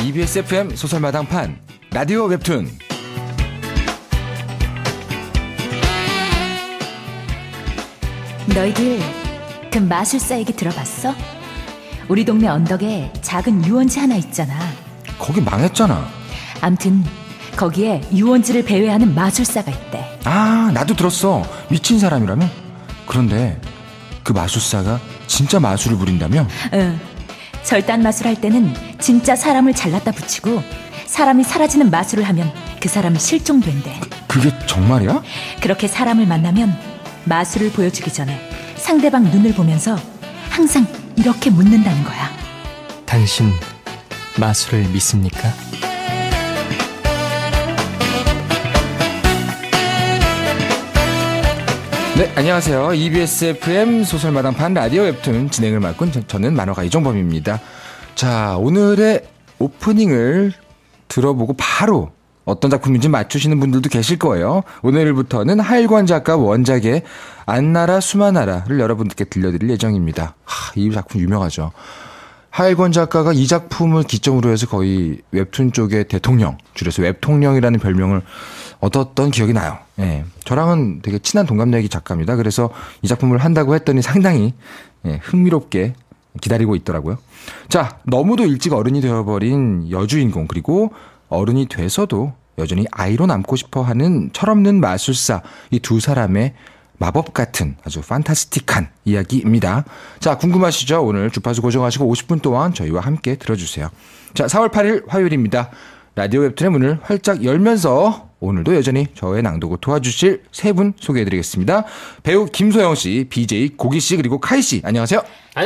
EBS FM 소설마당판 라디오 웹툰. 너희들 그 마술사 얘기 들어봤어? 우리 동네 언덕에 작은 유원지 하나 있잖아. 거기 망했잖아. 암튼 거기에 유원지를 배회하는 마술사가 있대. 아, 나도 들었어. 미친 사람이라며? 그런데 그 마술사가 진짜 마술을 부린다며? 응. 절단 마술 할 때는 진짜 사람을 잘랐다 붙이고 사람이 사라지는 마술을 하면 그 사람이 실종된대. 그게 정말이야? 그렇게 사람을 만나면 마술을 보여주기 전에 상대방 눈을 보면서 항상 이렇게 묻는다는 거야. 당신 마술을 믿습니까? 네, 안녕하세요. EBS FM 소설마당판 라디오 웹툰 진행을 맡은 저는 만화가 이종범입니다. 자, 오늘의 오프닝을 들어보고 바로 어떤 작품인지 맞추시는 분들도 계실 거예요. 오늘부터는 하일권 작가 원작의 안나라 수마나라를 여러분들께 들려드릴 예정입니다. 이 작품 유명하죠. 하일권 작가가 이 작품을 기점으로 해서 거의 웹툰 쪽의 대통령, 줄여서 웹통령이라는 별명을 얻었던 기억이 나요. 예, 저랑은 되게 친한 동갑내기 작가입니다. 그래서 이 작품을 한다고 했더니 상당히 흥미롭게 기다리고 있더라고요. 자, 너무도 일찍 어른이 되어버린 여주인공, 그리고 어른이 돼서도 여전히 아이로 남고 싶어하는 철없는 마술사, 이 두 사람의 마법 같은 아주 판타스틱한 이야기입니다. 자, 궁금하시죠? 오늘 주파수 고정하시고 50분 동안 저희와 함께 들어주세요. 자, 4월 8일 화요일입니다. 라디오 웹툰의 문을 활짝 열면서 오늘도 여전히 저의 낭독을 도와주실 세 분 소개해드리겠습니다. 배우 김소영 씨, BJ 고기 씨, 그리고 카이 씨. 안녕하세요.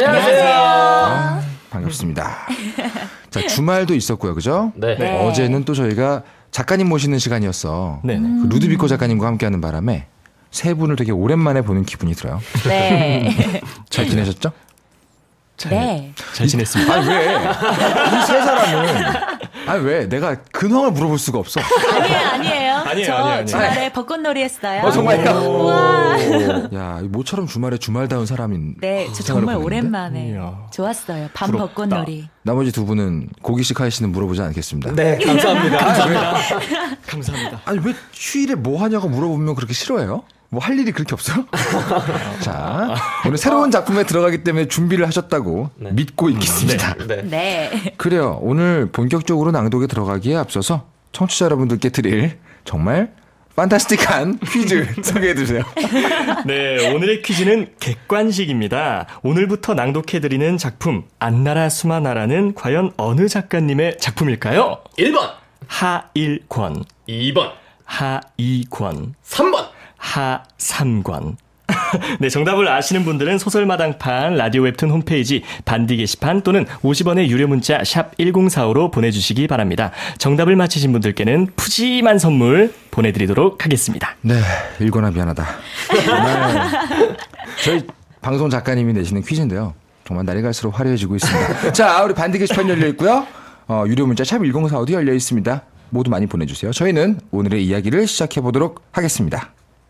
안녕하세요. 반갑습니다. 자, 주말도 있었고요, 그죠? 네. 어제는 또 저희가 작가님 모시는 시간이었어. 네. 그 루드비코 작가님과 함께하는 바람에 세 분을 되게 오랜만에 보는 기분이 들어요. 네. 잘 지내셨죠? 네. 잘 지냈습니다. 아니, 왜? 이 세 사람은. 아니, 왜? 내가 근황을 물어볼 수가 없어. 아니에요. 아니에요, 저 아니에요. 주말에 벚꽃놀이 했어요. 정말요? 우와. 야, 모처럼 주말에 주말다운 사람인. 네, 저 생활을 정말 보냈는데? 오랜만에 이야. 좋았어요. 밤 부럽다. 벚꽃놀이. 나머지 두 분은 고기 씨, 카이 씨는 물어보지 않겠습니다. 네, 감사합니다. 감사합니다. 아니, 왜 휴일에 뭐 하냐고 물어보면 그렇게 싫어해요? 뭐 할 일이 그렇게 없어요? 자, 오늘 새로운 작품에 들어가기 때문에 준비를 하셨다고 믿고 있겠습니다. 네. 네. 그래요. 오늘 본격적으로 낭독에 들어가기에 앞서서 청취자 여러분들께 드릴 정말 판타스틱한 퀴즈 소개해주세요. 네, 오늘의 퀴즈는 객관식입니다. 오늘부터 낭독해드리는 작품 안나라 수마나라는 과연 어느 작가님의 작품일까요? 1번, 하일권, 2번, 하이권, 3번. 하삼권. 네, 정답을 아시는 분들은 소설마당판 라디오 웹툰 홈페이지 반디 게시판 또는 50원의 유료 문자 샵 1045로 보내주시기 바랍니다. 정답을 맞히신 분들께는 푸짐한 선물 보내드리도록 하겠습니다. 네, 일거나 미안하다. 정말 저희 방송 작가님이 내시는 퀴즈인데요. 정말 날이 갈수록 화려해지고 있습니다. 자, 우리 반디 게시판 열려 있고요. 유료 문자 샵 1045도 열려 있습니다. 모두 많이 보내주세요. 저희는 오늘의 이야기를 시작해 보도록 하겠습니다.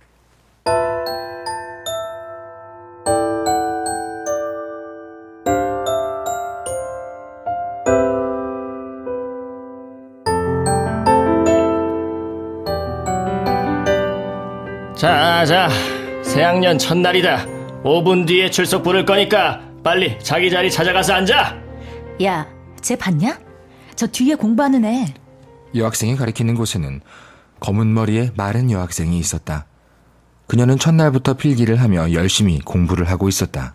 자, 새학년 첫날이다. 5분 뒤에 출석 부를 거니까 빨리 자기 자리 찾아가서 앉아. 야, 쟤 봤냐? 저 뒤에 공부하는 애. 여학생이 가리키는 곳에는 검은 머리의 마른 여학생이 있었다. 그녀는 첫날부터 필기를 하며 열심히 공부를 하고 있었다.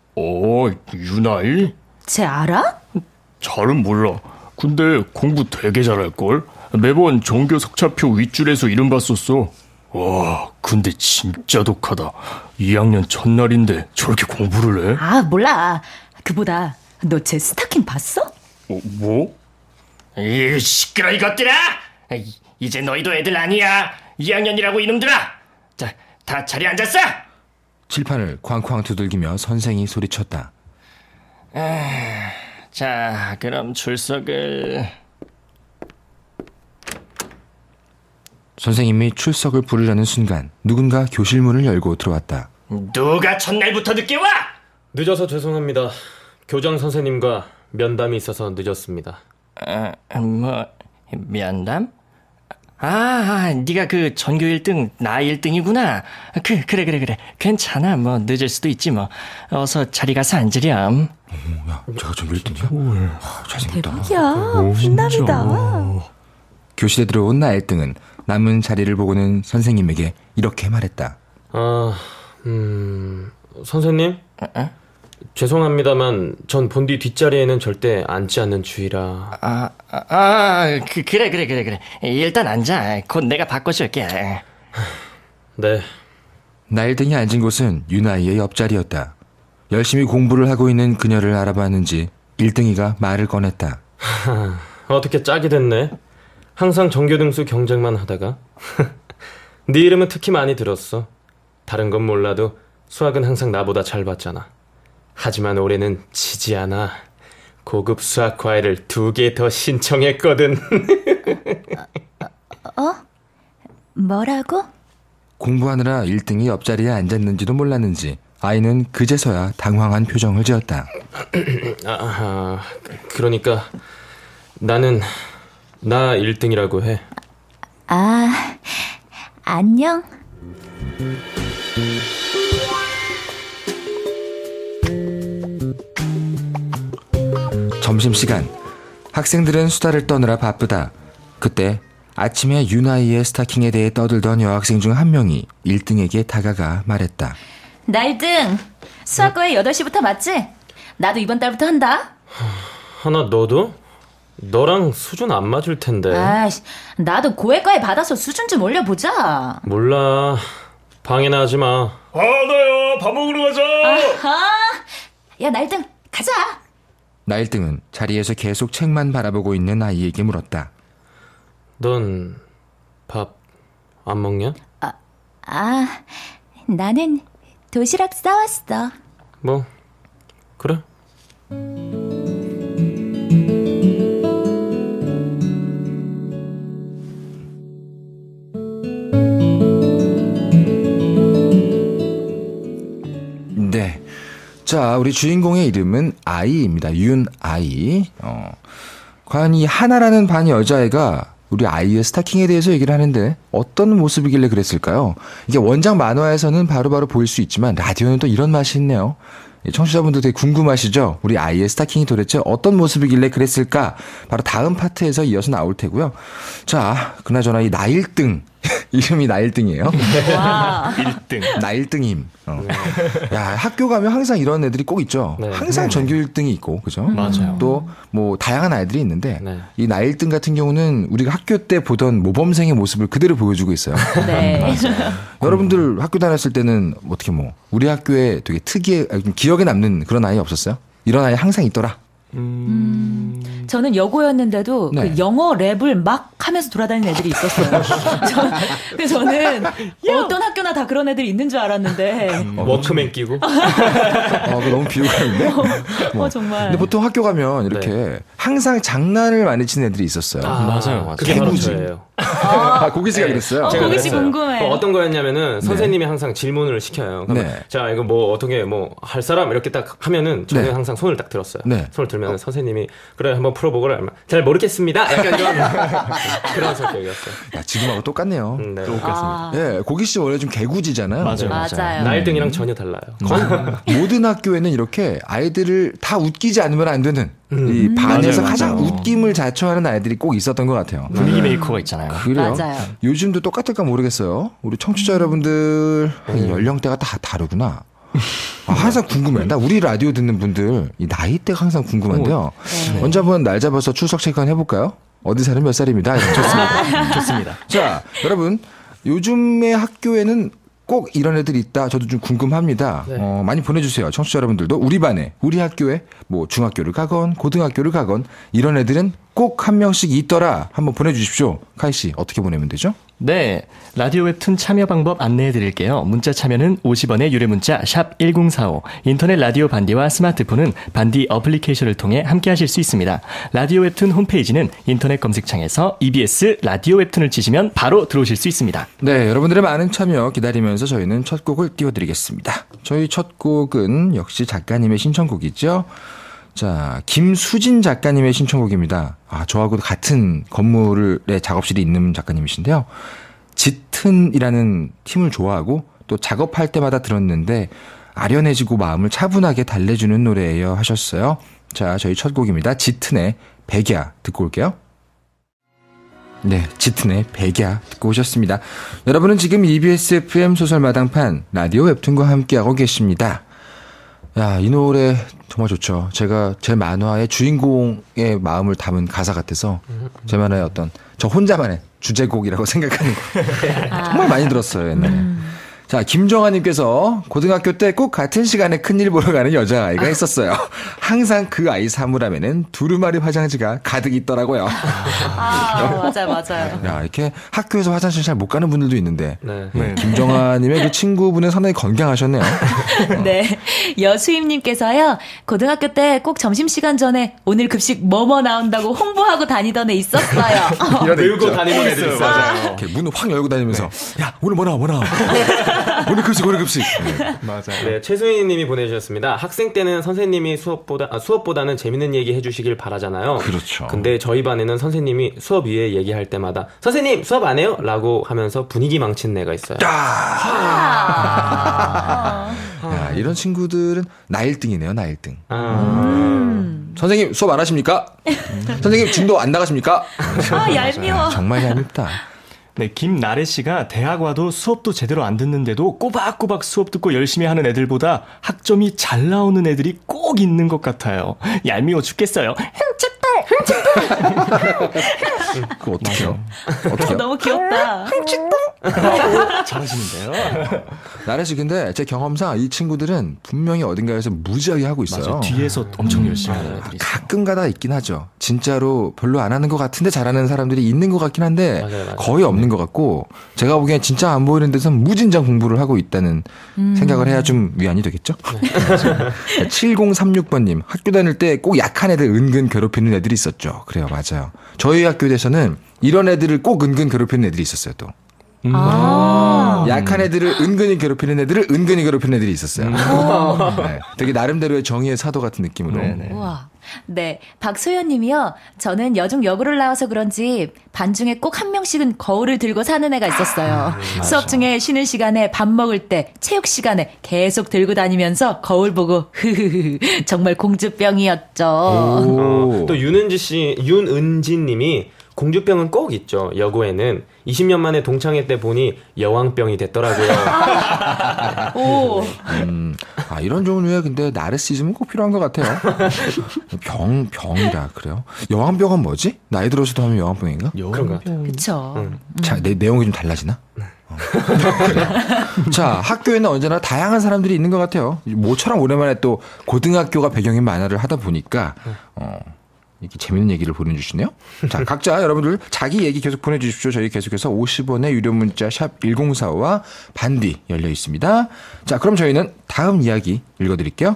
유나이? 쟤 알아? 잘은 몰라. 근데 공부 되게 잘할걸? 매번 전교 석차표 윗줄에서 이름 봤었어. 와, 근데 진짜 독하다. 2학년 첫날인데 저렇게 공부를 해? 아, 몰라. 그보다 너 쟤 스타킹 봤어? 뭐? 이 시끄러 이것들아! 이제 너희도 애들 아니야. 2학년이라고 이놈들아! 자, 다 자리에 앉았어! 칠판을 쾅쾅 두들기며 선생이 소리쳤다. 자, 그럼 출석을... 선생님이 출석을 부르려는 순간 누군가 교실 문을 열고 들어왔다. 누가 첫날부터 늦게 와? 늦어서 죄송합니다. 교장 선생님과 면담이 있어서 늦었습니다. 뭐 면담? 네가 그 전교 1등 나 1등이구나. 그래. 괜찮아. 뭐 늦을 수도 있지 뭐. 어서 자리 가서 앉으렴. 야, 제가 전교 1등이야? 잘생겼다. 대박이야. 훈남이다. 교실에 들어온 나 1등은 남은 자리를 보고는 선생님에게 이렇게 말했다. 선생님? 죄송합니다만 전 본디 뒷자리에는 절대 앉지 않는 주의라. 그래. 일단 앉아. 곧 내가 바꿔줄게. 네. 나 1등이 앉은 곳은 유나이의 옆자리였다. 열심히 공부를 하고 있는 그녀를 알아봤는지 1등이가 말을 꺼냈다. 어떻게 짝이 됐네. 항상 전교등수 경쟁만 하다가. 네 이름은 특히 많이 들었어. 다른 건 몰라도 수학은 항상 나보다 잘 봤잖아. 하지만 올해는 지지 않아. 고급 수학 과외를 2개 더 신청했거든. 뭐라고? 공부하느라 1등이 옆자리에 앉았는지도 몰랐는지 아이는 그제서야 당황한 표정을 지었다. 그러니까 나는 나 1등이라고 해. 안녕. 점심시간 학생들은 수다를 떠느라 바쁘다. 그때 아침에 유나이의 스타킹에 대해 떠들던 여학생 중 한 명이 1등에게 다가가 말했다. 나 1등. 수학과에 8시부터 맞지? 나도 이번 달부터 한다. 하나 너도? 너랑 수준 안 맞을 텐데. 나도 고액과에 받아서 수준 좀 올려보자. 몰라. 방해나 하지 마. 나야 밥 먹으러 가자. 야, 나 1등 가자. 나 1등은 자리에서 계속 책만 바라보고 있는 아이에게 물었다. 넌 밥 안 먹냐? 나는 도시락 싸왔어. 뭐 그래. 네. 자, 우리 주인공의 이름은 아이입니다. 윤아이. 과연 이 하나라는 반 여자애가 우리 아이의 스타킹에 대해서 얘기를 하는데 어떤 모습이길래 그랬을까요? 이게 원작 만화에서는 바로바로 보일 수 있지만 라디오는 또 이런 맛이 있네요. 청취자분들 되게 궁금하시죠? 우리 아이의 스타킹이 도대체 어떤 모습이길래 그랬을까? 바로 다음 파트에서 이어서 나올 테고요. 자, 그나저나 이 나 1등. 이름이 나 1등이에요. 와. 1등. 나 1등임. 야, 학교 가면 항상 이런 애들이 꼭 있죠. 네. 항상 전교 1등이 있고, 그죠? 맞아요. 또, 뭐, 다양한 아이들이 있는데, 네. 이 나 1등 같은 경우는 우리가 학교 때 보던 모범생의 모습을 그대로 보여주고 있어요. 네. 여러분들 학교 다녔을 때는 어떻게 우리 학교에 되게 좀 기억에 남는 그런 아이 없었어요? 이런 아이 항상 있더라. 저는 여고였는데도 네. 그 영어 랩을 막 하면서 돌아다니는 애들이 있었어요. 그래서 저는 어떤 학교나 다 그런 애들이 있는 줄 알았는데. 워크맨 끼고. 그거 너무 비유가인데? 정말. 근데 보통 학교 가면 이렇게 항상 장난을 많이 치는 애들이 있었어요. 맞아요. 그게 바로 개구지. 저예요. 고기 씨가 그랬어요? 제가 고기 씨 그랬어요. 궁금해. 어떤 거였냐면은 선생님이 항상 질문을 시켜요. 그러면 네. 자, 이거 뭐 어떻게 뭐 할 사람 이렇게 딱 하면은 저는 네. 항상 손을 딱 들었어요. 네. 손을 들면 선생님이 그래 한번 풀어보거라 하면 잘 모르겠습니다. 약간 이런 그런 성격이었어요. 야, 지금하고 똑같네요. 네. 똑같습니다. 예, 고기 씨 원래 좀 개구지잖아요. 맞아요. 맞아요. 나 1등이랑 전혀 달라요. 모든 학교에는 이렇게 아이들을 다 웃기지 않으면 안 되는 이 반에서 맞아요, 가장 맞아요. 웃김을 자처하는 아이들이 꼭 있었던 것 같아요. 분위기 메이커가 있잖아요. 그래요? 맞아요. 요즘도 똑같을까 모르겠어요. 우리 청취자 여러분들 연령대가 다 다르구나. 항상 궁금해. 나 우리 라디오 듣는 분들 이 나이대가 항상 궁금한데요. 네. 먼저 한번 날 잡아서 출석 체크 한번 해볼까요? 어디 사는 몇 살입니다. 좋습니다. 좋습니다. 자, 여러분 요즘의 학교에는 꼭 이런 애들이 있다. 저도 좀 궁금합니다. 네. 많이 보내주세요. 청취자 여러분들도 우리 반에, 우리 학교에 뭐 중학교를 가건 고등학교를 가건 이런 애들은 꼭 한 명씩 있더라. 한번 보내주십시오. 카이 씨 어떻게 보내면 되죠? 네, 라디오 웹툰 참여 방법 안내해 드릴게요. 문자 참여는 50원의 유료 문자 샵 1045, 인터넷 라디오 반디와 스마트폰은 반디 어플리케이션을 통해 함께 하실 수 있습니다. 라디오 웹툰 홈페이지는 인터넷 검색창에서 EBS 라디오 웹툰을 치시면 바로 들어오실 수 있습니다. 네, 여러분들의 많은 참여 기다리면서 저희는 첫 곡을 띄워드리겠습니다. 저희 첫 곡은 역시 작가님의 신청곡이죠. 자, 김수진 작가님의 신청곡입니다. 아, 저하고 같은 건물에 작업실이 있는 작가님이신데요. 짙은이라는 팀을 좋아하고 또 작업할 때마다 들었는데 아련해지고 마음을 차분하게 달래주는 노래예요 하셨어요. 자, 저희 첫 곡입니다. 짙은의 백야 듣고 올게요. 네, 짙은의 백야 듣고 오셨습니다. 여러분은 지금 EBS FM 소설마당판 라디오 웹툰과 함께하고 계십니다. 야, 이 노래 정말 좋죠. 제가 제 만화의 주인공의 마음을 담은 가사 같아서 제 만화의 어떤 저 혼자만의 주제곡이라고 생각하는 거 정말 많이 들었어요, 옛날에. 자, 김정아님께서 고등학교 때 꼭 같은 시간에 큰일 보러 가는 여자아이가 있었어요. 항상 그 아이 사물함에는 두루마리 화장지가 가득 있더라고요. 맞아요. 야, 이렇게 학교에서 화장실 잘 못 가는 분들도 있는데. 네. 네. 김정아님의 그 친구분은 상당히 건강하셨네요. 네. 여수임님께서요, 고등학교 때 꼭 점심시간 전에 오늘 급식 뭐뭐 나온다고 홍보하고 다니던 애 있었어요. 이런 애 밀고 있죠. 다니는 애들 있어요. 맞아요. 이렇게 문을 확 열고 다니면서 야, 오늘 뭐 나와. 오늘 급식. 네. 맞아요. 네, 최수인 님이 보내주셨습니다. 학생 때는 선생님이 수업보다는 재밌는 얘기 해주시길 바라잖아요. 그렇죠. 근데 저희 반에는 선생님이 수업 위에 얘기할 때마다 선생님 수업 안 해요? 라고 하면서 분위기 망친 애가 있어요. 야, 이런 친구들은 나 1등이네요, 나 1등. 선생님 수업 안 하십니까? 선생님 진도 안 나가십니까? 얄미워. 정말 얄밉다. 네, 김나래 씨가 대학 와도 수업도 제대로 안 듣는데도 꼬박꼬박 수업 듣고 열심히 하는 애들보다 학점이 잘 나오는 애들이 꼭 있는 것 같아요. 얄미워 죽겠어요. 그거 어떡해요? 어떡해요? 너무 귀엽다. 잘하시는데요. 나래씨 근데 제 경험상 이 친구들은 분명히 어딘가에서 무지하게 하고 있어요. 맞아요. 뒤에서 엄청 열심히 하는 애들이 있어요. 가끔 가다 있긴 하죠. 진짜로 별로 안 하는 것 같은데 잘하는 사람들이 있는 것 같긴 한데 맞아요. 거의 없는 것 같고 제가 보기엔 진짜 안 보이는 데서 무진장 공부를 하고 있다는 생각을 해야 좀 위안이 되겠죠? 7036번님 학교 다닐 때 꼭 약한 애들 은근 괴롭히는 애들이 있었죠. 그래요. 맞아요. 저희 학교에서는 이런 애들을 꼭 은근 괴롭히는 애들이 있었어요. 또. 약한 애들을 은근히 괴롭히는 애들을 은근히 괴롭히는 애들이 있었어요. 네, 되게 나름대로의 정의의 사도 같은 느낌으로. 네네. 우와. 네, 박소연 님이요. 저는 여중 여고를 나와서 그런지 반 중에 꼭 한 명씩은 거울을 들고 사는 애가 있었어요. 수업 중에 쉬는 시간에 밥 먹을 때 체육 시간에 계속 들고 다니면서 거울 보고 정말 공주병이었죠. 또 윤은진 님이 공주병은 꼭 있죠. 여고에는 20년 만에 동창회 때 보니 여왕병이 됐더라고요. 오. 이런 종류의 근데 나르시즘은 꼭 필요한 것 같아요. 병이라 그래요. 여왕병은 뭐지? 나이 들어서도 하면 여왕병인가? 그런가? 그쵸. 자, 내용이 좀 달라지나? 그래요. 자, 학교에는 언제나 다양한 사람들이 있는 것 같아요. 모처럼 오랜만에 또 고등학교가 배경인 만화를 하다 보니까 이렇게 재밌는 얘기를 보내주시네요. 자, 각자 여러분들 자기 얘기 계속 보내주십시오. 저희 계속해서 50원의 유료 문자 샵 1045와 반디 열려 있습니다. 자, 그럼 저희는 다음 이야기 읽어드릴게요.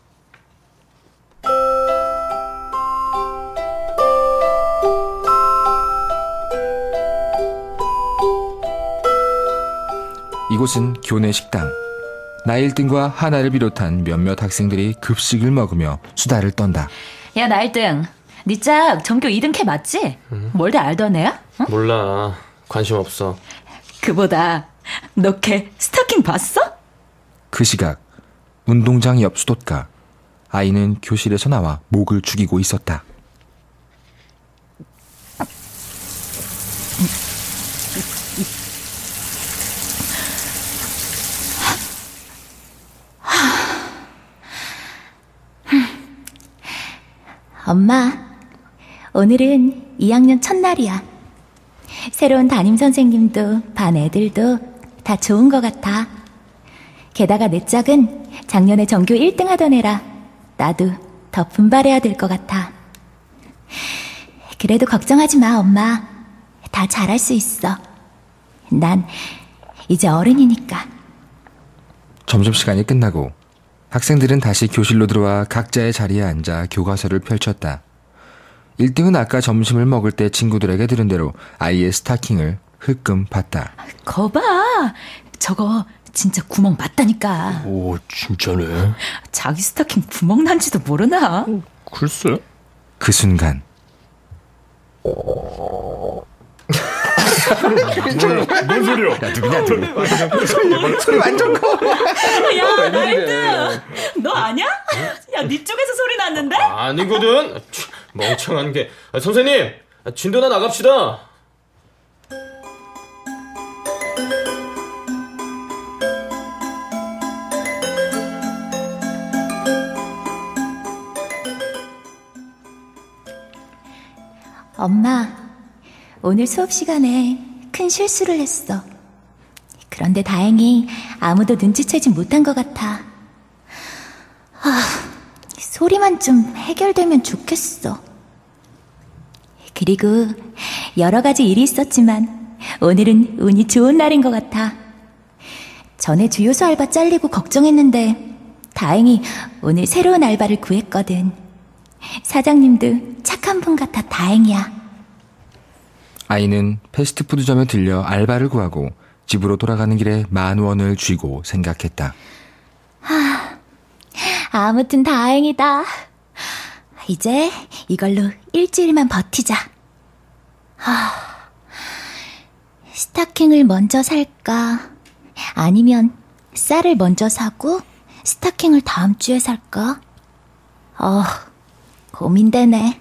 이곳은 교내 식당. 나 1등과 하나를 비롯한 몇몇 학생들이 급식을 먹으며 수다를 떤다. 야, 나 1등. 니 짝 전교 2등 캐 맞지? 뭘 다 알던 애야? 응? 몰라. 관심 없어. 그보다 너 걔 스토킹 봤어? 그 시각 운동장 옆 수도가 아이는 교실에서 나와 목을 죽이고 있었다. 엄마, 오늘은 2학년 첫날이야. 새로운 담임 선생님도 반 애들도 다 좋은 것 같아. 게다가 내 짝은 작년에 전교 1등 하던 애라 나도 더 분발해야 될 것 같아. 그래도 걱정하지 마, 엄마. 다 잘할 수 있어. 난 이제 어른이니까. 점심시간이 끝나고 학생들은 다시 교실로 들어와 각자의 자리에 앉아 교과서를 펼쳤다. 1등은 아까 점심을 먹을 때 친구들에게 들은 대로 아이의 스타킹을 흘끔 봤다. 거봐. 저거 진짜 구멍 맞다니까. 오, 진짜네. 자기 스타킹 구멍 난지도 모르나? 글쎄. 그 순간 뭔 소리야? 야 누구냐 소리 완전 커. 야, 나이트! 너 아냐? 야, 네 쪽에서 소리 났는데? 아니거든. 멍청한 게. 선생님, 진도나 나갑시다. 엄마, 오늘 수업 시간에 큰 실수를 했어. 그런데 다행히 아무도 눈치채지 못한 것 같아. 소리만 좀 해결되면 좋겠어. 그리고 여러 가지 일이 있었지만 오늘은 운이 좋은 날인 것 같아. 전에 주요소 알바 잘리고 걱정했는데 다행히 오늘 새로운 알바를 구했거든. 사장님도 착한 분 같아 다행이야. 아이는 패스트푸드점에 들려 알바를 구하고 집으로 돌아가는 길에 10,000원을 쥐고 생각했다. 아무튼 다행이다. 이제 이걸로 일주일만 버티자. 스타킹을 먼저 살까? 아니면 쌀을 먼저 사고 스타킹을 다음 주에 살까? 고민되네.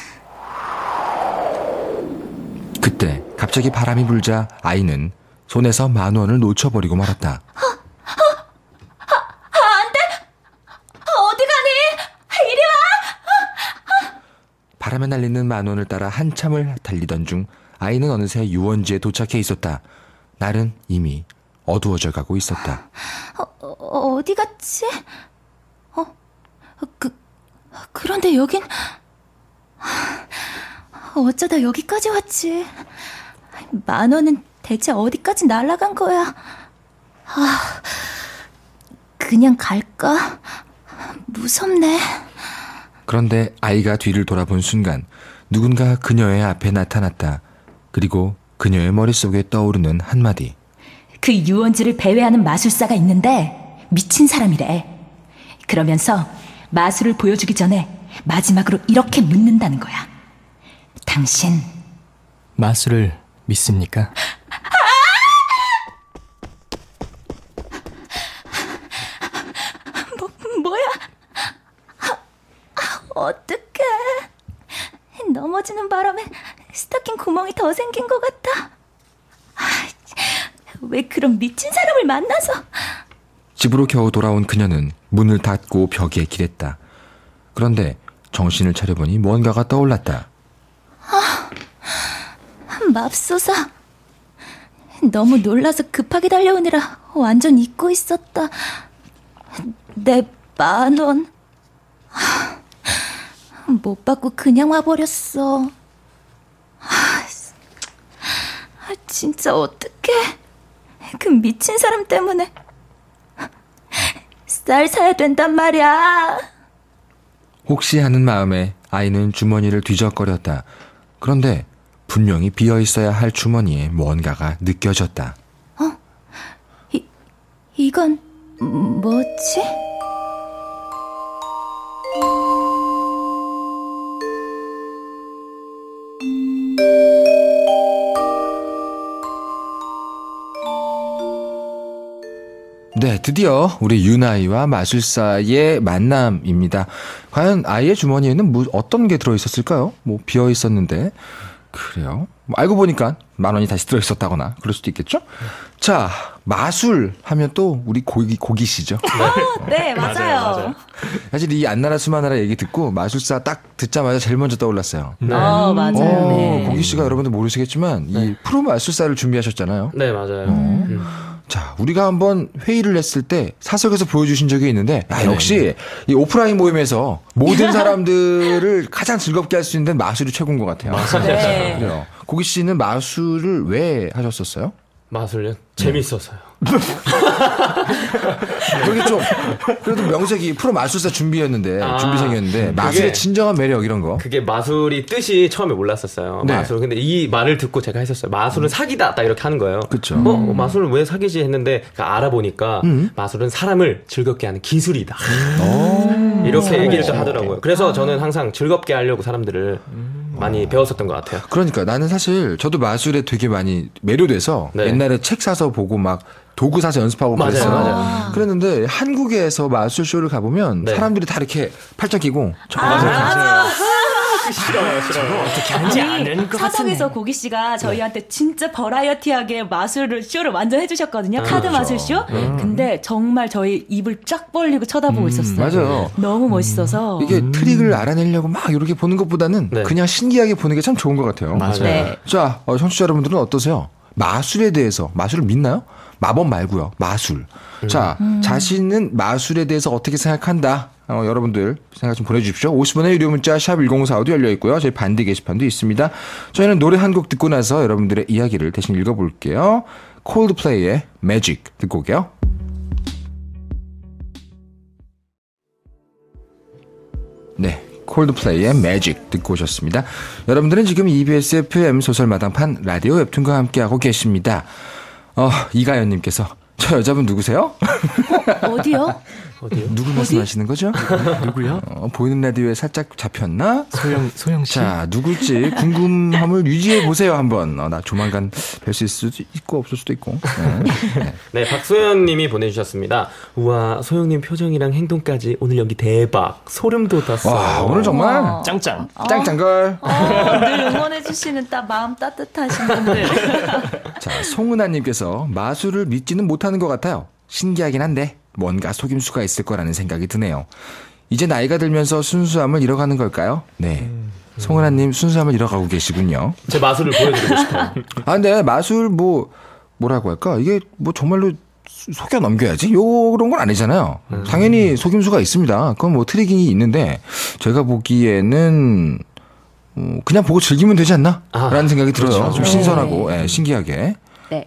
그때 갑자기 바람이 불자 아이는 손에서 10,000원을 놓쳐버리고 말았다. 어디 가니? 이리 와! 바람에 날리는 10,000원을 따라 한참을 달리던 중 아이는 어느새 유원지에 도착해 있었다. 날은 이미 어두워져 가고 있었다. 어디 갔지? 그런데 여긴 어쩌다 여기까지 왔지? 10,000원은 대체 어디까지 날아간 거야? 그냥 갈까? 무섭네. 그런데 아이가 뒤를 돌아본 순간 누군가 그녀의 앞에 나타났다. 그리고 그녀의 머릿속에 떠오르는 한마디. 그 유원지를 배회하는 마술사가 있는데 미친 사람이래. 그러면서 마술을 보여주기 전에 마지막으로 이렇게 묻는다는 거야. 당신 마술을 믿습니까? 뭐야? 어떡해. 넘어지는 바람에 스타킹 구멍이 더 생긴 것 같아. 왜 그런 미친 사람을 만나서. 집으로 겨우 돌아온 그녀는 문을 닫고 벽에 기댔다. 그런데 정신을 차려보니 뭔가가 떠올랐다. 맙소사. 너무 놀라서 급하게 달려오느라 완전 잊고 있었다. 내 10,000원. 못 받고 그냥 와버렸어. 진짜 어떡해. 그 미친 사람 때문에 쌀 사야 된단 말이야. 혹시 하는 마음에 아이는 주머니를 뒤적거렸다. 그런데 분명히 비어있어야 할 주머니에 뭔가가 느껴졌다. 이건 뭐지? 네, 드디어 우리 윤아이와 마술사의 만남입니다. 과연 아이의 주머니에는 어떤 게 들어있었을까요? 비어 있었는데. 그래요. 알고 보니까 10,000원이 다시 들어있었다거나 그럴 수도 있겠죠? 자, 마술 하면 또 우리 고기씨죠. 네, 맞아요. 사실 이 안나라 수마나라 얘기 듣고 마술사 딱 듣자마자 제일 먼저 떠올랐어요. 맞아요. 네. 고기씨가 여러분들 모르시겠지만 이 프로 마술사를 준비하셨잖아요. 네, 맞아요. 자, 우리가 한번 회의를 했을 때 사석에서 보여주신 적이 있는데, 역시 이 오프라인 모임에서 모든 사람들을 가장 즐겁게 할 수 있는 마술이 최고인 것 같아요. 네. 그래요. 고기 씨는 마술을 왜 하셨었어요? 마술요? 재밌어서요. 여기 좀 그래도 명색이 프로 마술사 준비생이었는데 마술의 진정한 매력 이런 거. 그게 마술이 뜻이 처음에 몰랐었어요. 네. 마술. 근데 이 말을 듣고 제가 했었어요. 마술은 사기다. 딱 이렇게 하는 거예요. 그쵸. 마술은 왜 사기지 했는데 알아보니까 마술은 사람을 즐겁게 하는 기술이다. 이렇게 얘기를 좀 하더라고요. 그래서 저는 항상 즐겁게 하려고 사람들을 많이 배웠었던 것 같아요. 그러니까 나는 사실 저도 마술에 되게 많이 매료돼서 네. 옛날에 책 사서 보고 막 도구 사서 연습하고 맞아요, 그랬어요. 맞아요. 그랬는데 한국에서 마술 쇼를 가보면 네. 사람들이 다 이렇게 팔짱 끼고 싫어요. 어떻게 하는지 아는 것 사석에서 같은데. 고기 씨가 저희한테 진짜 버라이어티하게 마술을 쇼를 완전 해주셨거든요. 카드 마술 쇼. 근데 정말 저희 입을 쫙 벌리고 쳐다보고 있었어요. 맞아요. 너무 멋있어서. 이게 트릭을 알아내려고 막 이렇게 보는 것보다는 네. 그냥 신기하게 보는 게 참 좋은 것 같아요. 맞아요. 네. 자, 청취자 여러분들은 어떠세요? 마술에 대해서 마술을 믿나요? 마법 말고요. 마술. 자, 자신은 마술에 대해서 어떻게 생각한다? 여러분들 생각 좀 보내주십시오. 50원의 유료 문자 샵 1045도 열려있고요. 저희 반디 게시판도 있습니다. 저희는 노래 한 곡 듣고 나서 여러분들의 이야기를 대신 읽어볼게요. 콜드플레이의 매직 듣고 올게요. 네. 콜드플레이의 매직 듣고 오셨습니다. 여러분들은 지금 EBS FM 소설마당판 라디오 웹툰과 함께하고 계십니다. 이가연님께서 저 여자분 누구세요? 어디요? 누구 말씀하시는 거죠? 누구요? 보이는 라디오에 살짝 잡혔나? 소영 씨. 자, 누굴지 궁금함을 유지해 보세요 한번. 나 조만간 뵐 수 있을 수도 있고 없을 수도 있고. 네, 박소연 님이 보내주셨습니다. 우와, 소영님 표정이랑 행동까지 오늘 연기 대박. 소름 돋았어. 와, 오늘 정말 짱짱. 짱짱걸. 늘 응원해주시는 마음 따뜻하신 분들. 자, 송은아님께서 마술을 믿지는 못하는 것 같아요. 신기하긴 한데 뭔가 속임수가 있을 거라는 생각이 드네요. 이제 나이가 들면서 순수함을 잃어가는 걸까요? 네. 송은아님 순수함을 잃어가고 계시군요. 제 마술을 보여드리고 싶어요. 근데 마술 뭐라고 할까? 이게 정말로 속여 넘겨야지? 그런 건 아니잖아요. 당연히 속임수가 있습니다. 그건 트릭이 있는데 제가 보기에는 그냥 보고 즐기면 되지 않나? 라는 생각이 들어요. 그렇죠. 좀 신선하고 신기하게. 네.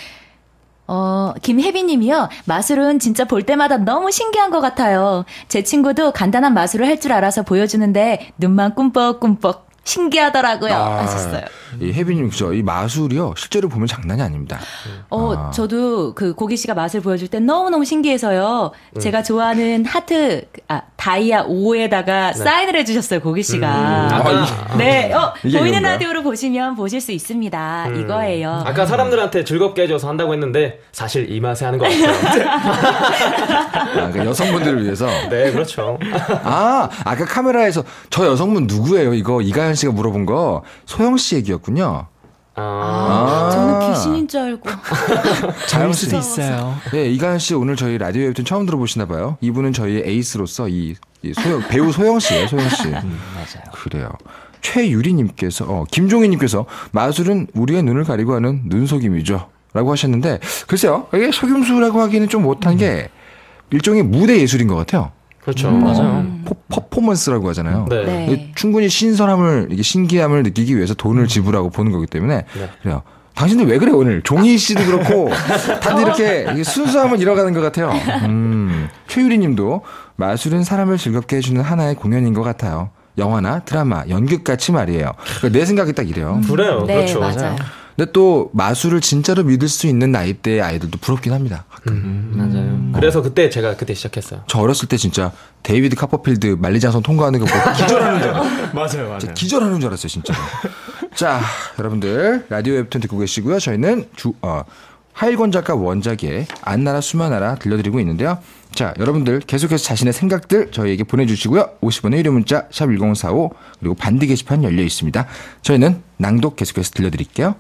김혜빈님이요. 마술은 진짜 볼 때마다 너무 신기한 것 같아요. 제 친구도 간단한 마술을 할 줄 알아서 보여주는데 눈만 꿈뻑꿈뻑 신기하더라고요. 하셨어요. 이 혜빈님, 이 마술이요. 실제로 보면 장난이 아닙니다. 저도 고기 씨가 맛을 보여줄 때 너무너무 신기해서요. 제가 좋아하는 하트, 다이아 5에다가 사인을 해주셨어요, 고기 씨가. 네, 보이는 이건가요? 라디오로 보시면 보실 수 있습니다. 이거예요. 아까 사람들한테 즐겁게 해줘서 한다고 했는데 사실 이 맛에 하는 것 같아요. 그러니까 여성분들을 위해서. 네, 그렇죠. 아까 카메라에서 저 여성분 누구예요? 이거 이가연 씨가 물어본 거 소영 씨 얘기였군요. 저는 귀신인 줄 알고. 잘할 수도 있어요. 네, 이가연 씨 오늘 저희 라디오 웹툰 처음 들어보시나 봐요. 이분은 저희의 에이스로서 배우 소영 씨예요, 소영 씨. 맞아요. 그래요. 최유리님께서, 김종희님께서 마술은 우리의 눈을 가리고 하는 눈속임이죠. 라고 하셨는데, 글쎄요, 이게 속임수라고 하기는 좀 못한 게 일종의 무대 예술인 것 같아요. 그렇죠. 맞아요. 퍼포먼스라고 하잖아요. 네. 네. 이게 충분히 신기함을 느끼기 위해서 돈을 지불하고 보는 거기 때문에 그래요. 당신들 왜 그래 오늘? 종희 씨도 그렇고 다들 이렇게 순수함을 잃어가는 것 같아요. 최유리 님도 마술은 사람을 즐겁게 해주는 하나의 공연인 것 같아요. 영화나 드라마, 연극같이 말이에요. 그러니까 내 생각이 딱 이래요. 그래요. 네, 그렇죠. 맞아요. 근데 또 마술을 진짜로 믿을 수 있는 나이대의 아이들도 부럽긴 합니다. 맞아요. 그래서 제가 그때 시작했어요. 저 어렸을 때 진짜 데이비드 카퍼필드 만리장성 통과하는 거 보고 기절하는 줄 알았어요. 맞아요. 진짜 기절하는 줄 알았어요, 진짜. 자, 여러분들 라디오 웹툰 듣고 계시고요. 저희는 하일권 작가 원작의 안나라 수마나라 들려드리고 있는데요. 자, 여러분들 계속해서 자신의 생각들 저희에게 보내주시고요. 50원의 유료 문자 샵 1045 그리고 반디 게시판 열려 있습니다. 저희는 낭독 계속해서 들려드릴게요.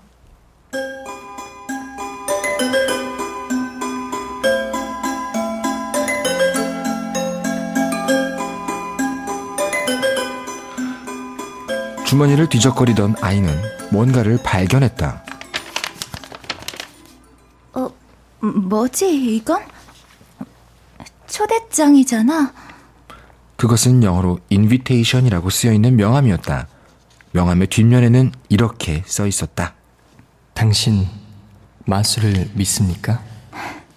주머니를 뒤적거리던 아이는 뭔가를 발견했다. 뭐지, 이건? 초대장이잖아. 그것은 영어로 invitation이라고 쓰여있는 명함이었다. 명함의 뒷면에는 이렇게 써 있었다. 당신 마술을 믿습니까?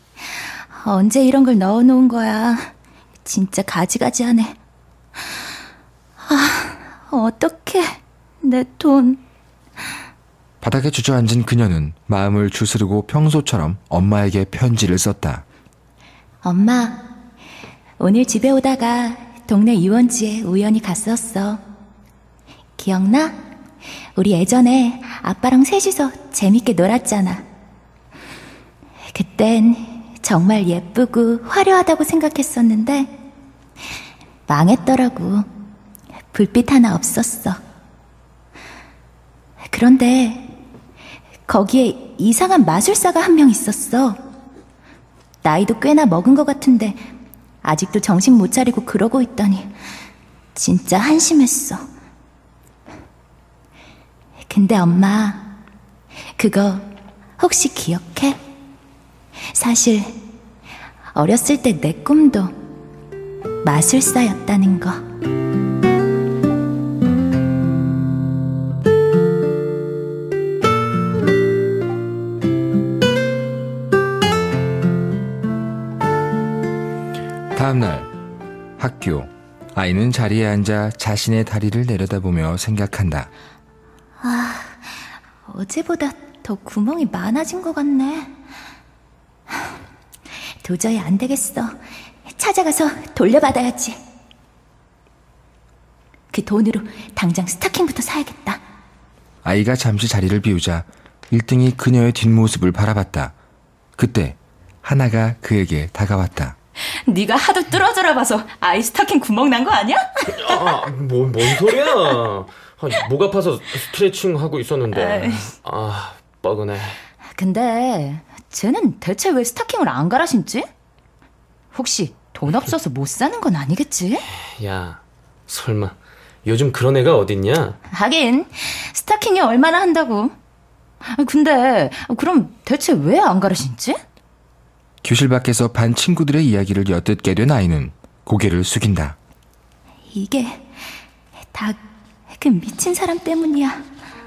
언제 이런 걸 넣어놓은 거야. 진짜 가지가지하네. 어떡해. 내 돈. 바닥에 주저앉은 그녀는 마음을 주스르고 평소처럼 엄마에게 편지를 썼다. 엄마, 오늘 집에 오다가 동네 유원지에 우연히 갔었어. 기억나? 우리 예전에 아빠랑 셋이서 재밌게 놀았잖아. 그땐 정말 예쁘고 화려하다고 생각했었는데 망했더라고. 불빛 하나 없었어. 그런데 거기에 이상한 마술사가 한 명 있었어. 나이도 꽤나 먹은 것 같은데 아직도 정신 못 차리고 그러고 있다니 진짜 한심했어. 근데 엄마, 그거 혹시 기억해? 사실 어렸을 때 내 꿈도 마술사였다는 거. 다음날 학교. 아이는 자리에 앉아 자신의 다리를 내려다보며 생각한다. 어제보다 더 구멍이 많아진 것 같네. 도저히 안 되겠어. 찾아가서 돌려받아야지. 그 돈으로 당장 스타킹부터 사야겠다. 아이가 잠시 자리를 비우자 1등이 그녀의 뒷모습을 바라봤다. 그때 하나가 그에게 다가왔다. 네가 하도 뚫어져라 봐서 아이 스타킹 구멍 난 거 아니야? 뭔 소리야? 목 아파서 스트레칭 하고 있었는데. 에이. 뻐근해. 근데 쟤는 대체 왜 스타킹을 안 갈아 신지? 혹시 돈 없어서 못 사는 건 아니겠지? 야, 설마 요즘 그런 애가 어딨냐? 하긴 스타킹이 얼마나 한다고. 근데 그럼 대체 왜 안 갈아 신지? 교실 밖에서 반 친구들의 이야기를 엿듣게 된 아이는 고개를 숙인다. 이게 다 그 미친 사람 때문이야.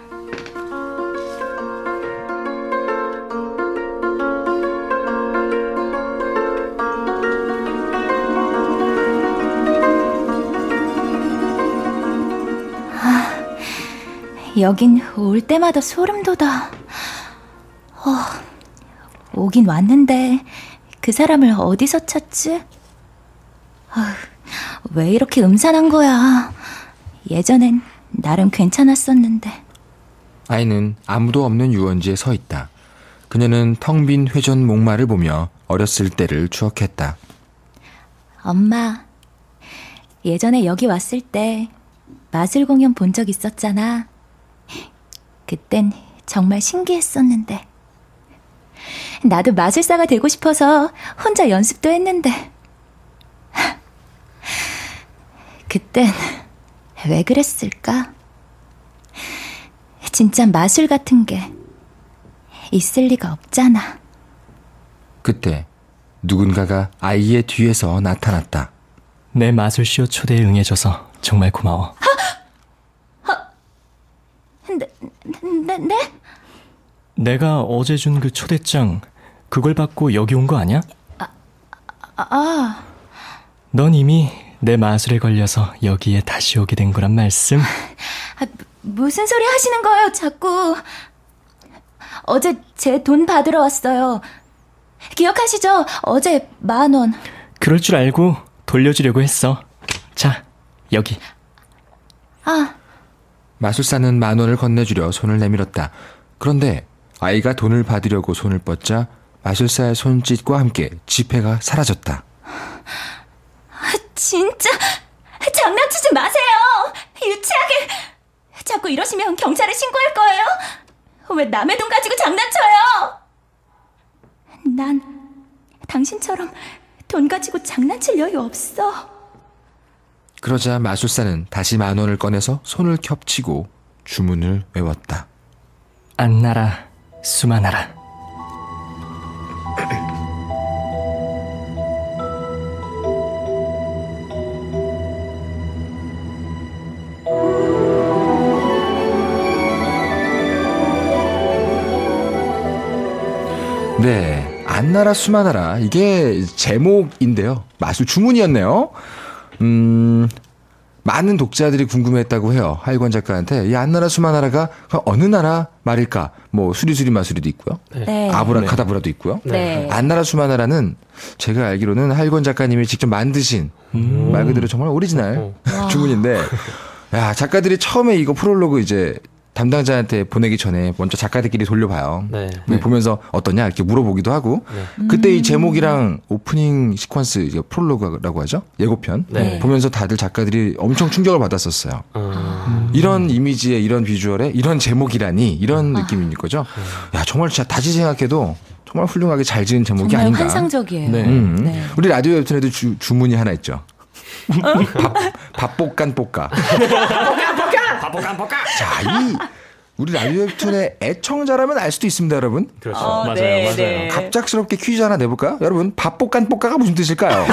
여긴 올 때마다 소름 돋아. 오긴 왔는데 그 사람을 어디서 찾지? 왜 이렇게 음산한 거야? 예전엔 나름 괜찮았었는데. 아이는 아무도 없는 유원지에 서 있다. 그녀는 텅 빈 회전 목마를 보며 어렸을 때를 추억했다. 엄마, 예전에 여기 왔을 때 마술 공연 본 적 있었잖아. 그땐 정말 신기했었는데. 나도 마술사가 되고 싶어서 혼자 연습도 했는데. 그땐 왜 그랬을까? 진짜 마술 같은 게 있을 리가 없잖아. 그때 누군가가 아이의 뒤에서 나타났다. 내 마술쇼 초대에 응해줘서 정말 고마워. 네? 내가 어제 준 그 초대장, 그걸 받고 여기 온 거 아니야? 넌 이미 내 마술에 걸려서 여기에 다시 오게 된 거란 말씀? 무슨 소리 하시는 거예요, 자꾸. 어제 제 돈 받으러 왔어요. 기억하시죠? 어제 10,000원. 그럴 줄 알고 돌려주려고 했어. 자, 여기. 마술사는 10,000원을 건네주려 손을 내밀었다. 그런데 아이가 돈을 받으려고 손을 뻗자 마술사의 손짓과 함께 지폐가 사라졌다. 진짜 장난치지 마세요. 유치하게. 자꾸 이러시면 경찰에 신고할 거예요. 왜 남의 돈 가지고 장난쳐요? 난 당신처럼 돈 가지고 장난칠 여유 없어. 그러자 마술사는 다시 10,000원을 꺼내서 손을 겹치고 주문을 외웠다. 안나라 수마나라. 네, 안나라 수마나라 이게 제목인데요. 마술 주문이었네요. 많은 독자들이 궁금했다고 해요. 하일권 작가한테 이 안나라 수마나라가 어느 나라 말일까? 뭐 수리수리 마술이도 있고요. 네. 아브라카다브라도 있고요. 네. 안나라 수마나라는 제가 알기로는 하일권 작가님이 직접 만드신 말 그대로 정말 오리지널 주문인데 야, 작가들이 처음에 이거 프롤로그 이제 담당자한테 보내기 전에 먼저 작가들끼리 돌려봐요. 네. 보면서 어떠냐 이렇게 물어보기도 하고 그때 이 제목이랑 오프닝 시퀀스 이제 프롤로그라고 하죠. 예고편 네. 보면서 다들 작가들이 엄청 충격을 받았었어요. 이런 이미지에 이런 비주얼에 이런 제목이라니 이런 느낌인 거죠. 야 정말 진짜 다시 생각해도 정말 훌륭하게 잘 지은 제목이 정말 아닌가. 환상적이에요. 네. 네. 우리 라디오 웹툰에도 주문이 하나 있죠. 밥볶간 볶아. 자, 이 우리 라디오 웹툰의 애청자라면 알 수도 있습니다, 여러분. 그렇죠. 맞아요, 네, 맞아요. 네. 갑작스럽게 퀴즈 하나 내볼까요? 여러분, 밥볶간 볶아가 무슨 뜻일까요?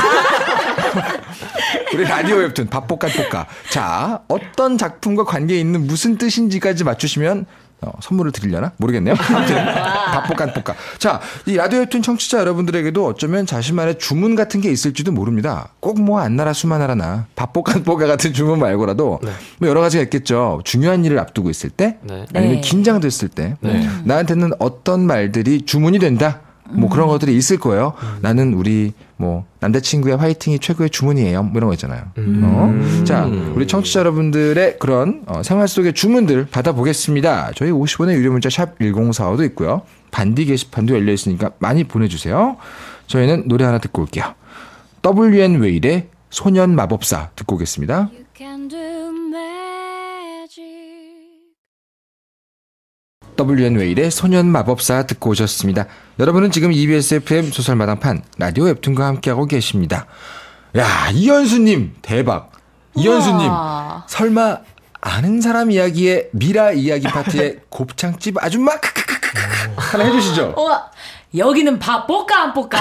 우리 라디오 웹툰 밥볶간 볶아. 자, 어떤 작품과 관계 있는 무슨 뜻인지까지 맞추시면 선물을 드리려나? 모르겠네요. 아무튼 밥볶간 볶아. 자, 이 라디오 웹툰 청취자 여러분들에게도 어쩌면 자신만의 주문 같은 게 있을지도 모릅니다. 꼭 뭐 안나라 수마나라나 밥볶간 볶아 같은 주문 말고라도 뭐 여러 가지가 있겠죠. 중요한 일을 앞두고 있을 때 네. 아니면 네. 긴장됐을 때 나한테는 어떤 말들이 주문이 된다. 뭐 그런 것들이 있을 거예요. 나는 우리 뭐 남자친구의 화이팅이 최고의 주문이에요. 뭐 이런 거 있잖아요. 자, 우리 청취자 여러분들의 그런 생활 속의 주문들 받아보겠습니다. 저희 50원의 유료 문자 샵 1045도 있고요. 반디 게시판도 열려 있으니까 많이 보내주세요. 저희는 노래 하나 듣고 올게요. WN 웨일의 소년 마법사 듣고 오겠습니다. You can do magic. WN 웨일의 소년 마법사 듣고 오셨습니다. 여러분은 지금 EBS FM 소설마당판 라디오 웹툰과 함께하고 계십니다. 야, 이현수님 대박. 이현수님 우와. 설마 아는 사람 이야기의 미라 이야기 파트의 곱창집 아줌마 하나 해주시죠. 우와, 여기는 밥 볶아 안 볶아.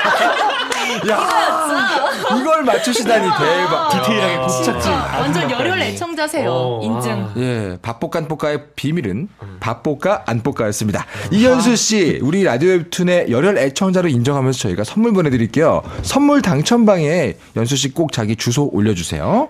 야, 이걸 맞추시다니 대박. 디테일하게 곱창집. 완전 열혈 애청자세요. 인증. 예, 밥볶아 볶아의 비밀은 밥볶아 안 볶아였습니다. 이현수 씨, 우리 라디오 웹툰의 열혈 애청자로 인정하면서 저희가 선물 보내드릴게요. 선물 당첨방에 연수 씨 꼭 자기 주소 올려주세요.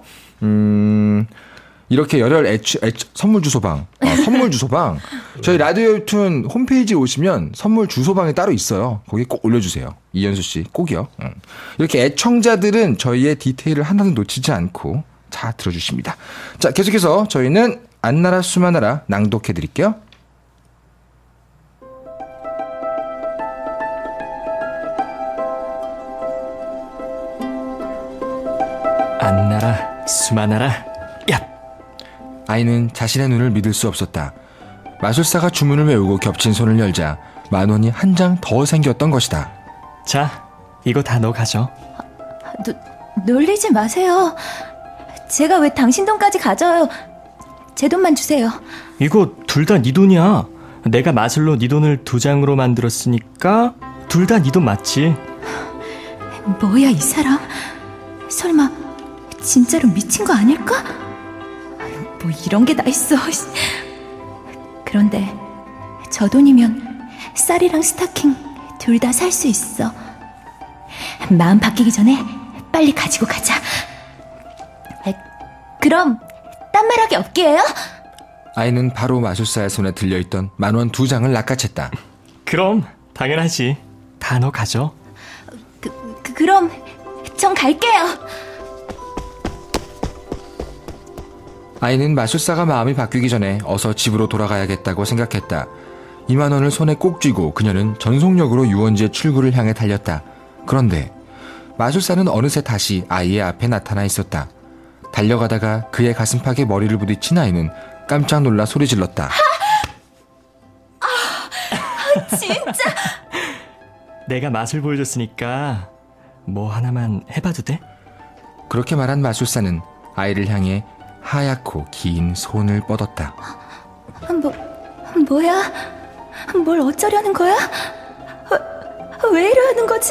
이렇게 열혈 선물 주소방, 선물 주소방. 저희 라디오 웹툰 홈페이지에 오시면 선물 주소방이 따로 있어요. 거기 꼭 올려주세요. 이현수 씨, 꼭이요. 이렇게 애청자들은 저희의 디테일을 하나도 놓치지 않고 잘 들어주십니다. 자, 계속해서 저희는 안나라 수마나라 낭독해드릴게요. 안나라 수마나라 야. 아이는 자신의 눈을 믿을 수 없었다. 마술사가 주문을 외우고 겹친 손을 열자 10,000원이 한 장 더 생겼던 것이다. 자, 이거 다 너 가져. 놀리지 마세요. 제가 왜 당신 돈까지 가져요? 제 돈만 주세요. 이거 둘 다 네 돈이야. 내가 마술로 네 돈을 2장으로 만들었으니까 둘 다 네 돈 맞지? 뭐야 이 사람? 설마 진짜로 미친 거 아닐까? 뭐 이런 게 다 있어. 그런데 저 돈이면 쌀이랑 스타킹 둘 다 살 수 있어. 마음 바뀌기 전에 빨리 가지고 가자. 그럼 딴 말하기 없게요? 아이는 바로 마술사의 손에 들려있던 10,000원 2장을 낚아챘다. 그럼 당연하지. 다 너 가져. 그럼 전 갈게요. 아이는 마술사가 마음이 바뀌기 전에 어서 집으로 돌아가야겠다고 생각했다. 20,000원을 손에 꼭 쥐고 그녀는 전속력으로 유원지의 출구를 향해 달렸다. 그런데 마술사는 어느새 다시 아이의 앞에 나타나 있었다. 달려가다가 그의 가슴팍에 머리를 부딪힌 아이는 깜짝 놀라 소리 질렀다. 진짜? 내가 맛을 보여줬으니까 뭐 하나만 해봐도 돼? 그렇게 말한 마술사는 아이를 향해 하얗고 긴 손을 뻗었다. 뭐야? 뭘 어쩌려는 거야? 왜 이러는 거지?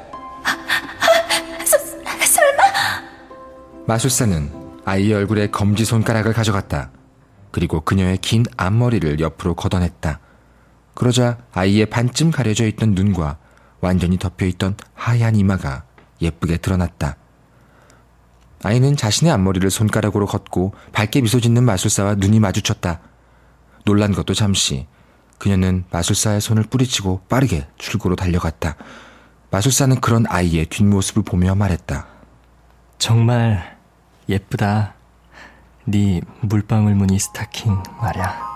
설마? 마술사는 아이의 얼굴에 검지 손가락을 가져갔다. 그리고 그녀의 긴 앞머리를 옆으로 걷어냈다. 그러자 아이의 반쯤 가려져 있던 눈과 완전히 덮여있던 하얀 이마가 예쁘게 드러났다. 아이는 자신의 앞머리를 손가락으로 걷고 밝게 미소 짓는 마술사와 눈이 마주쳤다. 놀란 것도 잠시. 그녀는 마술사의 손을 뿌리치고 빠르게 출구로 달려갔다. 마술사는 그런 아이의 뒷모습을 보며 말했다. 정말 예쁘다. 네 물방울 무늬 스타킹 말이야.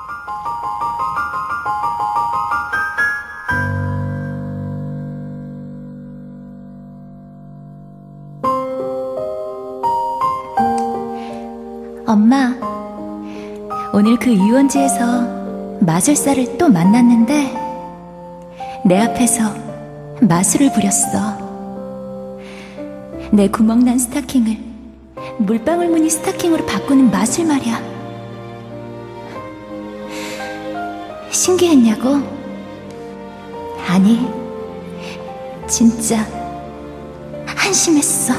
엄마, 오늘 그 유원지에서 마술사를 또 만났는데 내 앞에서 마술을 부렸어. 내 구멍난 스타킹을 물방울 무늬 스타킹으로 바꾸는 마술 말이야. 신기했냐고? 아니, 진짜 한심했어.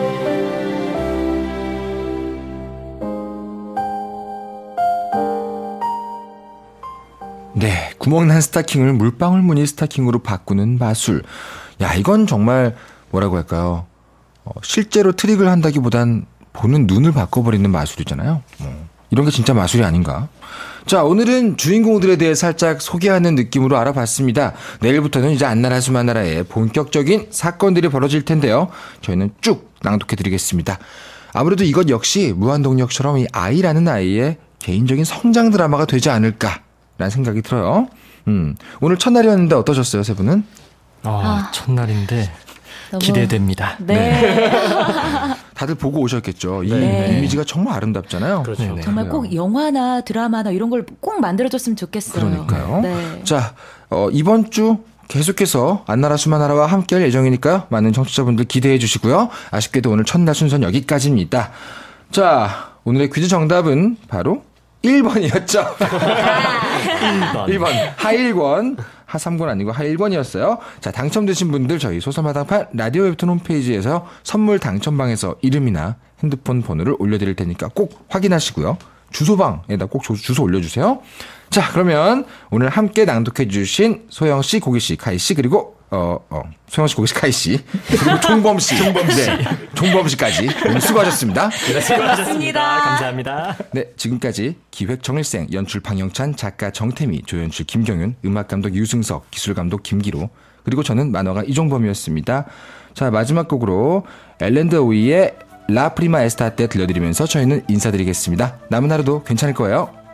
네, 구멍난 스타킹을 물방울 무늬 스타킹으로 바꾸는 마술. 야, 이건 정말 뭐라고 할까요? 실제로 트릭을 한다기보단 보는 눈을 바꿔버리는 마술이잖아요. 이런 게 진짜 마술이 아닌가? 자, 오늘은 주인공들에 대해 살짝 소개하는 느낌으로 알아봤습니다. 내일부터는 이제 안나라 수마나라의 본격적인 사건들이 벌어질 텐데요. 저희는 쭉 낭독해드리겠습니다. 아무래도 이것 역시 무한동력처럼 이 아이라는 아이의 개인적인 성장 드라마가 되지 않을까 라는 생각이 들어요. 오늘 첫날이었는데 어떠셨어요, 세 분은? 첫날인데 너무... 기대됩니다. 네. 다들 보고 오셨겠죠. 이 네. 이미지가 정말 아름답잖아요. 그렇죠. 네네. 정말 꼭 영화나 드라마나 이런 걸 꼭 만들어줬으면 좋겠어요. 그러니까요. 네. 자, 이번 주 계속해서 안나라 수마나라와 함께할 예정이니까 많은 청취자분들 기대해 주시고요. 아쉽게도 오늘 첫날 순서는 여기까지입니다. 자, 오늘의 퀴즈 정답은 바로 1번이었죠. 1번. 하일권. 하3권 아니고 하1번이었어요. 자, 당첨되신 분들 저희 소설마당판 라디오 웹툰 홈페이지에서 선물 당첨방에서 이름이나 핸드폰 번호를 올려드릴 테니까 꼭 확인하시고요. 주소방에다 꼭 주소 올려주세요. 자, 그러면 오늘 함께 낭독해 주신 소영씨, 고기씨, 카이씨, 그리고 소영씨, 고기씨, 카이씨, 그리고 종범씨. 네, 종범씨까지 오늘 수고하셨습니다. 수고하셨습니다. 감사합니다. 네, 지금까지 기획 정일생, 연출 방영찬, 작가 정태미, 조연출 김경윤, 음악감독 유승석, 기술감독 김기로, 그리고 저는 만화가 이종범이었습니다. 자, 마지막 곡으로 엘랜드 오이의 라 프리마 에스타 때 들려드리면서 저희는 인사드리겠습니다. 남은 하루도 괜찮을 거예요.